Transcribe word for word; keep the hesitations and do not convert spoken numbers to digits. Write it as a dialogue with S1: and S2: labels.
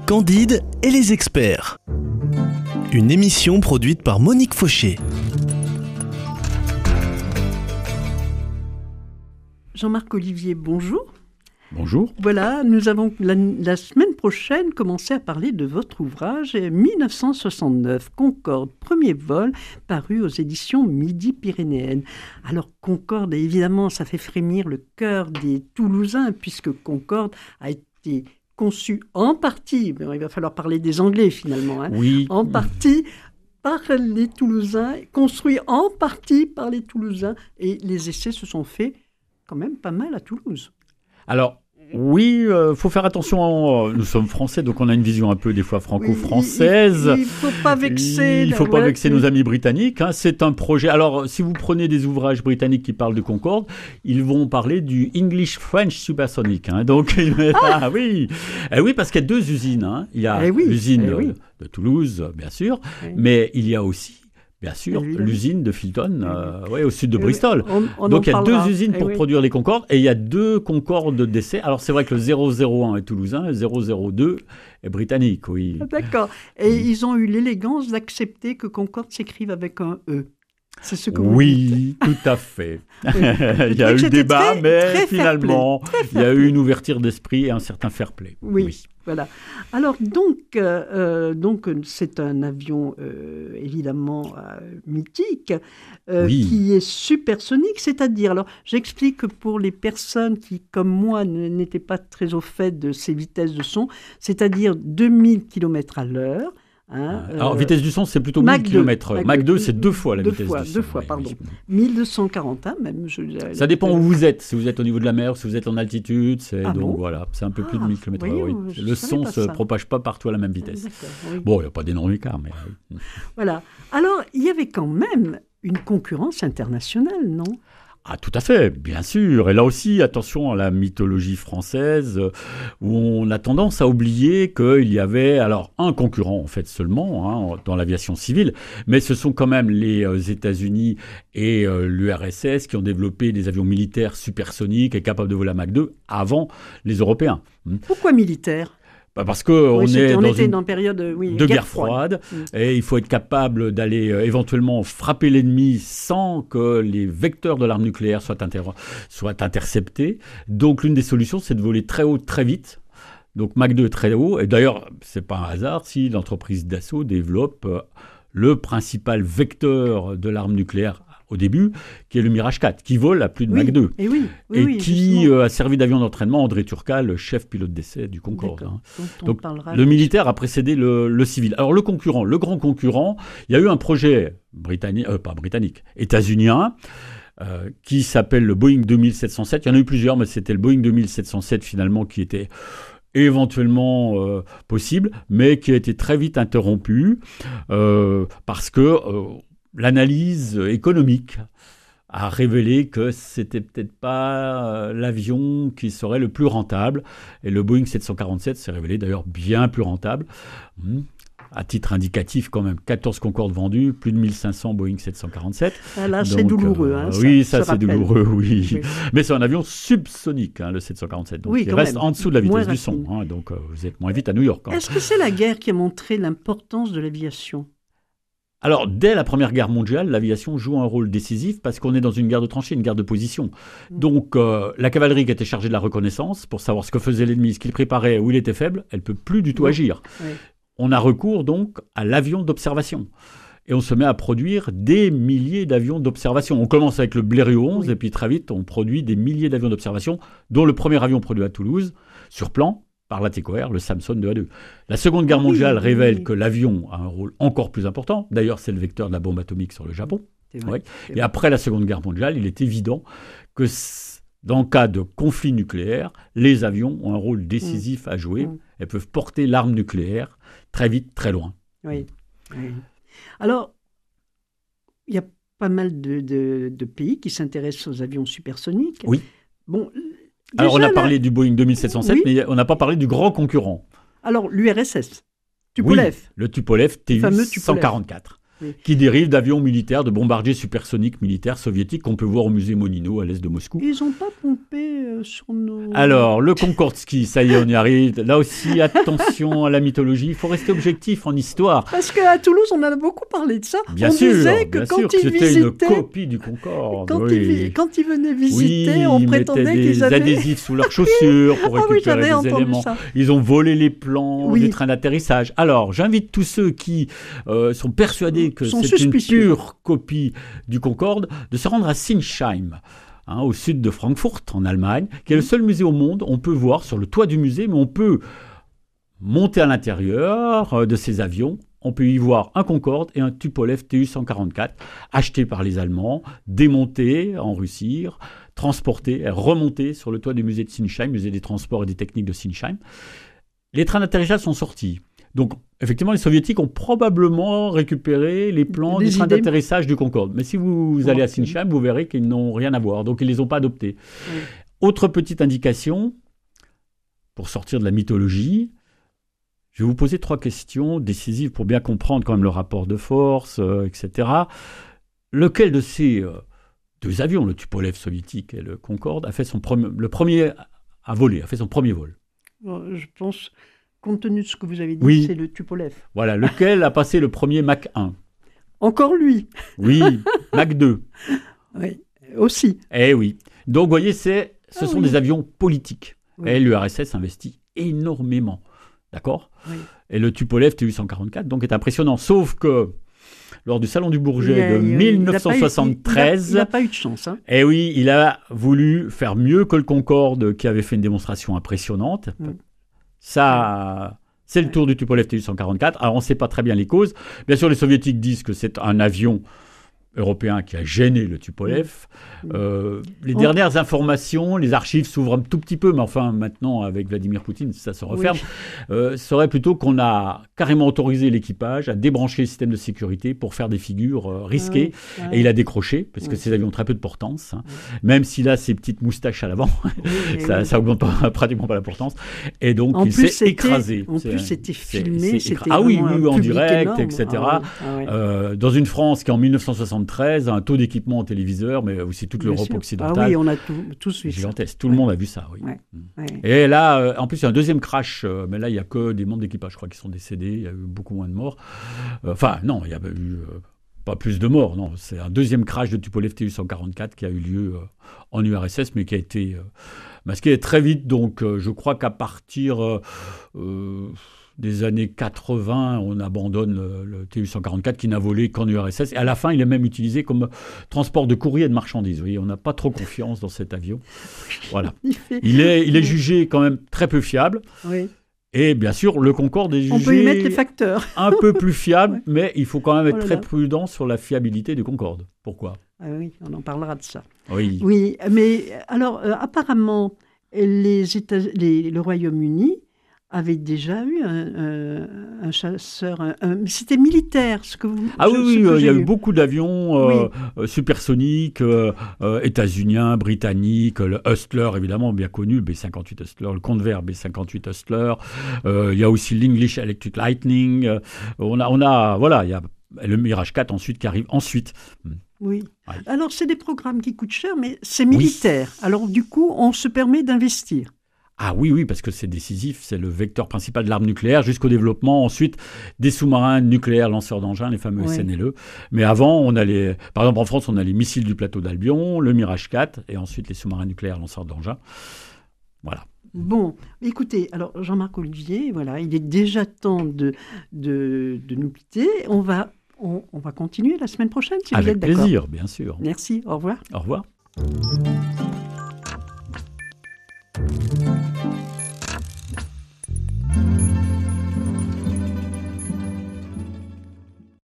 S1: Candide et les experts. Une émission produite par Monique Fauché.
S2: Jean-Marc Olivier, bonjour.
S3: Bonjour.
S2: Voilà, nous avons la, la semaine prochaine commencé à parler de votre ouvrage dix-neuf cent soixante-neuf, Concorde, premier vol, paru aux éditions Midi-Pyrénéennes. Alors Concorde, évidemment, ça fait frémir le cœur des Toulousains, puisque Concorde a été conçu en partie, mais il va falloir parler des Anglais finalement, hein,
S3: oui.
S2: en partie par les Toulousains, construit en partie par les Toulousains, et les essais se sont faits quand même pas mal à Toulouse.
S3: Alors, oui, il euh, faut faire attention. Nous sommes français, donc on a une vision un peu des fois franco-française.
S2: Oui, il ne faut pas vexer.
S3: Il ne faut pas voilà, vexer nos amis britanniques. Hein. C'est un projet. Alors, si vous prenez des ouvrages britanniques qui parlent de Concorde, ils vont parler du English French Supersonic. Hein. Donc, ah, ah oui, eh oui, parce qu'il y a deux usines. Hein. Il y a
S2: eh oui,
S3: l'usine
S2: eh oui.
S3: de Toulouse, bien sûr,
S2: eh oui.
S3: mais il y a aussi. Bien sûr,
S2: Évidemment.
S3: l'usine de Filton, euh, ouais, au sud de
S2: oui,
S3: Bristol.
S2: On, on
S3: Donc il y a
S2: parlera.
S3: deux usines
S2: eh
S3: pour
S2: oui.
S3: produire les Concordes et il y a deux Concordes d'essai. Alors c'est vrai que le zéro zéro un est toulousain, le zéro zéro deux est britannique, oui.
S2: D'accord. Et oui. Ils ont eu l'élégance d'accepter que Concorde s'écrive avec un E. C'est ce que vous
S3: Oui,
S2: dites.
S3: tout à fait.
S2: Oui.
S3: Il y a eu débat,
S2: très,
S3: mais
S2: très
S3: finalement, il y a eu une ouverture d'esprit et un certain fair play.
S2: Oui.
S3: oui.
S2: Voilà. Alors donc, euh, donc c'est un avion euh, évidemment euh, mythique euh,
S3: oui.
S2: qui est supersonique, c'est-à-dire, alors j'explique que pour les personnes qui, comme moi, n'étaient pas très au fait de ces vitesses de son, c'est-à-dire deux mille kilomètres à l'heure.
S3: Hein, Alors, euh, vitesse du son, c'est plutôt mille kilomètres heure. Mach deux, c'est deux fois la
S2: deux
S3: vitesse
S2: fois,
S3: du son.
S2: Deux fois,
S3: oui,
S2: pardon.
S3: Oui.
S2: mille deux cent quarante-un même. Je,
S3: ça dépend où vous êtes. Si vous êtes au niveau de la mer, si vous êtes en altitude, c'est
S2: ah
S3: donc
S2: bon
S3: voilà, c'est un peu plus
S2: ah,
S3: de mille kilomètres heure. Oui. Le son ne se
S2: ça.
S3: propage pas partout à la même vitesse.
S2: Oui.
S3: Bon, il n'y a pas d'énorme écart, mais...
S2: Voilà. Alors, il y avait quand même une concurrence internationale, non ?
S3: Ah, tout à fait, bien sûr. Et là aussi, attention à la mythologie française, où on a tendance à oublier qu'il y avait alors un concurrent, en fait, seulement, hein, dans l'aviation civile, mais ce sont quand même les euh, États-Unis et euh, l'U R S S qui ont développé des avions militaires supersoniques et capables de voler à Mach deux avant les Européens.
S2: Pourquoi militaires ?
S3: Bah parce qu'on
S2: oui,
S3: est
S2: on
S3: dans
S2: était
S3: une
S2: dans période oui,
S3: de
S2: guerre,
S3: guerre froide, froide mmh. et il faut être capable d'aller euh, éventuellement frapper l'ennemi sans que les vecteurs de l'arme nucléaire soient, inter- soient interceptés. Donc l'une des solutions, c'est de voler très haut, très vite. Donc Mach deux très haut. Et d'ailleurs, c'est pas un hasard si l'entreprise Dassault développe euh, le principal vecteur de l'arme nucléaire au début, qui est le Mirage quatre, qui vole à plus de
S2: oui,
S3: Mach deux,
S2: et, oui, oui,
S3: et
S2: oui,
S3: qui euh, a servi d'avion d'entraînement André Turcal, le chef pilote d'essai du Concorde. Hein. Donc, le militaire a précédé le, le civil. Alors le concurrent, le grand concurrent, il y a eu un projet britannique, euh, pas britannique, états-unien, euh, qui s'appelle le Boeing deux mille sept cent sept. Il y en a eu plusieurs, mais c'était le Boeing deux mille sept cent sept finalement qui était éventuellement euh, possible, mais qui a été très vite interrompu euh, parce que euh, l'analyse économique a révélé que c'était peut-être pas euh, l'avion qui serait le plus rentable. Et le Boeing sept cent quarante-sept s'est révélé d'ailleurs bien plus rentable. Hum. À titre indicatif, quand même, quatorze Concorde vendus, plus de mille cinq cents Boeing sept cent quarante-sept.
S2: Ah là, c'est douloureux.
S3: Euh,
S2: hein,
S3: oui,
S2: ça,
S3: ça,
S2: ça
S3: c'est douloureux, oui. oui. Mais c'est un avion subsonique, hein, le sept cent quarante-sept. Donc
S2: oui,
S3: il reste
S2: même.
S3: en dessous de la vitesse
S2: moins
S3: du son. Hein, donc euh, vous êtes moins vite à New York. Hein.
S2: Est-ce que c'est la guerre qui a montré l'importance de l'aviation ?
S3: Alors, dès la Première Guerre mondiale, l'aviation joue un rôle décisif parce qu'on est dans une guerre de tranchées, une guerre de position. Donc, euh, la cavalerie qui était chargée de la reconnaissance, pour savoir ce que faisait l'ennemi, ce qu'il préparait, où il était faible, elle ne peut plus du tout oui. agir. Oui. On a recours donc à l'avion d'observation. Et on se met à produire des milliers d'avions d'observation. On commence avec le Blériot onze, oui. et puis très vite, on produit des milliers d'avions d'observation, dont le premier avion produit à Toulouse, sur plan, par l'A T C O R, le Samson deux A deux. La Seconde Guerre mondiale oui, révèle oui. que l'avion a un rôle encore plus important. D'ailleurs, c'est le vecteur de la bombe atomique sur le Japon.
S2: Vrai,
S3: oui. Et vrai. Après la Seconde Guerre mondiale, il est évident que dans le cas de conflit nucléaire, les avions ont un rôle décisif mmh. à jouer. Mmh. Elles peuvent porter l'arme nucléaire très vite, très loin.
S2: Oui. oui. Alors, il y a pas mal de, de, de pays qui s'intéressent aux avions supersoniques.
S3: Oui.
S2: Bon...
S3: Déjà, Alors, on a
S2: là...
S3: parlé du Boeing deux mille sept cent sept, oui. mais on n'a pas parlé du grand concurrent.
S2: Alors, l'U R S S, Tupolev.
S3: Oui, le Tupolev T U cent quarante-quatre.
S2: oui.
S3: qui dérivent d'avions militaires, de bombardiers supersoniques militaires soviétiques qu'on peut voir au musée Monino à l'est de Moscou.
S2: Ils n'ont pas pompé euh, sur nos...
S3: Alors, le Concordski, ça y est, on y arrive. Là aussi, attention à la mythologie. Il faut rester objectif en histoire.
S2: Parce qu'à Toulouse, on en a beaucoup parlé de ça.
S3: Bien
S2: on
S3: sûr,
S2: disait que
S3: bien
S2: quand
S3: sûr,
S2: ils
S3: c'était
S2: visitaient...
S3: une copie du Concorde.
S2: Quand,
S3: oui.
S2: ils, quand ils venaient visiter,
S3: oui,
S2: on
S3: ils
S2: prétendait
S3: mettaient
S2: qu'ils
S3: des
S2: avaient...
S3: adhésifs sous leurs chaussures pour
S2: ah
S3: récupérer
S2: oui,
S3: des
S2: entendu
S3: éléments.
S2: Ça.
S3: Ils ont volé les plans
S2: oui.
S3: des trains d'atterrissage. Alors, j'invite tous ceux qui euh, sont persuadés que
S2: sont
S3: c'est
S2: suspicieux.
S3: une pure copie du Concorde de se rendre à Sinsheim, hein, au sud de Francfort, en Allemagne, qui est le seul musée au monde. On peut voir sur le toit du musée, mais on peut monter à l'intérieur euh, de ces avions. On peut y voir un Concorde et un Tupolev T U cent quarante-quatre, achetés par les Allemands, démontés en Russie, transportés, remontés sur le toit du musée de Sinsheim, musée des transports et des techniques de Sinsheim. Les trains d'atterrissage sont sortis. Donc, effectivement, les Soviétiques ont probablement récupéré les plans
S2: des
S3: du train
S2: idées.
S3: d'atterrissage du Concorde. Mais si vous, vous allez à Sinsheim, vous verrez qu'ils n'ont rien à voir. Donc, ils ne les ont pas adoptés.
S2: Oui.
S3: Autre petite indication, pour sortir de la mythologie, je vais vous poser trois questions décisives pour bien comprendre quand même le rapport de force, euh, et cetera. Lequel de ces euh, deux avions, le Tupolev soviétique et le Concorde, a fait son premier, le premier à voler, a fait son premier vol?
S2: Je pense, compte tenu de ce que vous avez dit,
S3: oui.
S2: c'est le Tupolev.
S3: Voilà, lequel a passé le premier Mach un?
S2: Encore lui.
S3: Oui, Mach deux.
S2: Oui, aussi.
S3: Eh oui. Donc, vous voyez, c'est, ce
S2: ah,
S3: sont
S2: oui.
S3: des avions politiques.
S2: Oui.
S3: Et l'U R S S investit énormément. D'accord?
S2: Oui.
S3: Et le Tupolev T U cent quarante-quatre, donc, est impressionnant. Sauf que, lors du Salon du Bourget
S2: a,
S3: de mille neuf cent soixante-treize...
S2: Il n'a pas, pas eu de chance. Hein.
S3: Eh oui, il a voulu faire mieux que le Concorde, qui avait fait une démonstration impressionnante. Mm. Ça, c'est le tour du Tupolev T U cent quarante-quatre. Alors, on ne sait pas très bien les causes. Bien sûr, les Soviétiques disent que c'est un avion européen qui a gêné le Tupolev. Mmh. Euh, les oh. dernières informations, les archives s'ouvrent un tout petit peu, mais enfin, maintenant, avec Vladimir Poutine, ça se referme, oui. euh, serait plutôt qu'on a carrément autorisé l'équipage à débrancher le système de sécurité pour faire des figures euh, risquées. Ah oui. Ah et il a décroché, parce oui. que ces avions ont très peu de portance. Hein. Oui. Même s'il a ses petites moustaches à l'avant, oui, ça, oui. ça augmente pas, pratiquement pas la portance. Et donc,
S2: en
S3: il s'est écrasé.
S2: En plus, c'était filmé. C'était
S3: ah oui, oui, en direct,
S2: énorme.
S3: et cetera.
S2: Ah oui. Ah oui.
S3: euh, dans une France qui, en mille neuf cent soixante-treize, a un taux d'équipement en téléviseur, mais aussi toute
S2: Bien
S3: l'Europe
S2: sûr.
S3: occidentale.
S2: Ah oui, on a tout, tous vu
S3: gigantesque.
S2: ça.
S3: Tout
S2: ouais.
S3: le monde a vu ça, oui.
S2: Ouais. Ouais.
S3: Et là, euh, en plus, il y a un deuxième crash, euh, mais là, il n'y a que des membres d'équipage, je crois, qui sont décédés. Il y a eu beaucoup moins de morts. Euh, enfin, non, il n'y a eu euh, pas plus de morts, non. C'est un deuxième crash de Tupolev T U cent quarante-quatre qui a eu lieu euh, en U R S S, mais qui a été euh, masqué très vite. Donc, euh, je crois qu'à partir... Euh, euh, des années quatre-vingts, on abandonne le, le T U cent quarante-quatre qui n'a volé qu'en U R S S. Et à la fin, il est même utilisé comme transport de courrier et de marchandises. Vous voyez, on n'a pas trop confiance dans cet avion. Voilà. Il, fait... il, est, il est jugé quand même très peu fiable.
S2: Oui.
S3: Et bien sûr, le Concorde est jugé
S2: on peut y mettre les facteurs.
S3: un peu plus fiable, ouais. mais il faut quand même être
S2: oh là
S3: très
S2: là.
S3: prudent sur la fiabilité du Concorde. Pourquoi ?
S2: Ah oui, on en parlera de ça.
S3: Oui.
S2: Oui, mais alors, euh, apparemment, les États, les, le Royaume-Uni avait déjà eu un, un, un chasseur, un, un, c'était militaire, ce que vous...
S3: Ah
S2: je,
S3: oui, oui, il y a eu
S2: eu
S3: beaucoup d'avions euh, oui. supersoniques, euh, euh, états-uniens, britanniques, le Hustler, évidemment, bien connu, le B cinquante-huit Hustler, le Convair B cinquante-huit Hustler, euh, il y a aussi l'English Electric Lightning, euh, on a, on a, voilà, il y a le Mirage quatre ensuite qui arrive ensuite.
S2: Oui. Ouais. Alors, c'est des programmes qui coûtent cher, mais c'est militaire. Oui. Alors, du coup, on se permet d'investir.
S3: Ah oui, oui, parce que c'est décisif, c'est le vecteur principal de l'arme nucléaire, jusqu'au développement ensuite des sous-marins nucléaires lanceurs d'engins, les fameux oui. S N L E. Mais avant, on a les, par exemple en France, on a les missiles du plateau d'Albion, le Mirage quatre, et ensuite les sous-marins nucléaires lanceurs d'engins. Voilà.
S2: Bon, écoutez, alors Jean-Marc Olivier, voilà, il est déjà temps de, de, de nous quitter. On va, on, on va continuer la semaine prochaine, si
S3: Avec
S2: vous êtes d'accord.
S3: Avec plaisir, bien sûr.
S2: Merci, au revoir.
S3: Au revoir.